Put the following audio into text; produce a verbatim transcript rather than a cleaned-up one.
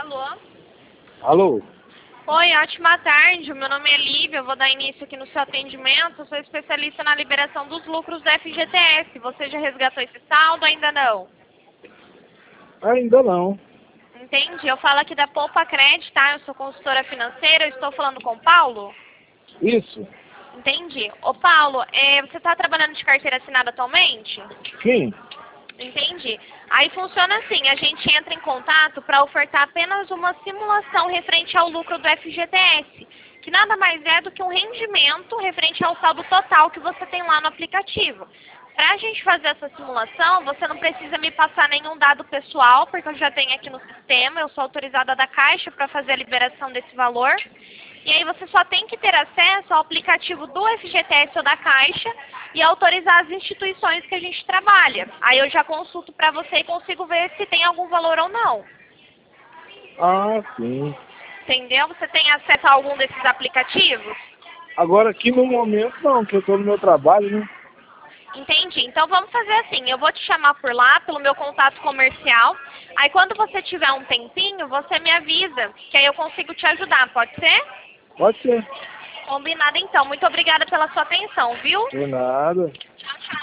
Alô? Alô? Oi, ótima tarde. O meu nome é Lívia, eu vou dar início aqui no seu atendimento. Eu sou especialista na liberação dos lucros do F G T S. Você já resgatou esse saldo ou ainda não? Ainda não. Entendi. Eu falo aqui da Poupa Cred, tá? Eu sou consultora financeira, eu estou falando com o Paulo? Isso? Entendi. Ô Paulo, é, você está trabalhando de carteira assinada atualmente? Sim. Entendi. Aí funciona assim, a gente entra em contato para ofertar apenas uma simulação referente ao lucro do F G T S, que nada mais é do que um rendimento referente ao saldo total que você tem lá no aplicativo. Para a gente fazer essa simulação, você não precisa me passar nenhum dado pessoal, porque eu já tenho aqui no sistema, eu sou autorizada da Caixa para fazer a liberação desse valor. E aí você só tem que ter acesso ao aplicativo do F G T S ou da Caixa e autorizar as instituições que a gente trabalha. Aí eu já consulto para você e consigo ver se tem algum valor ou não. Ah, sim. Entendeu? Você tem acesso a algum desses aplicativos? Agora aqui no momento não, que eu estou no meu trabalho, né? Entendi. Então vamos fazer assim, eu vou te chamar por lá, pelo meu contato comercial. Aí quando você tiver um tempinho, você me avisa, que aí eu consigo te ajudar, pode ser? Pode ser. Combinado então. Muito obrigada pela sua atenção, viu? Por nada. Tchau, tchau.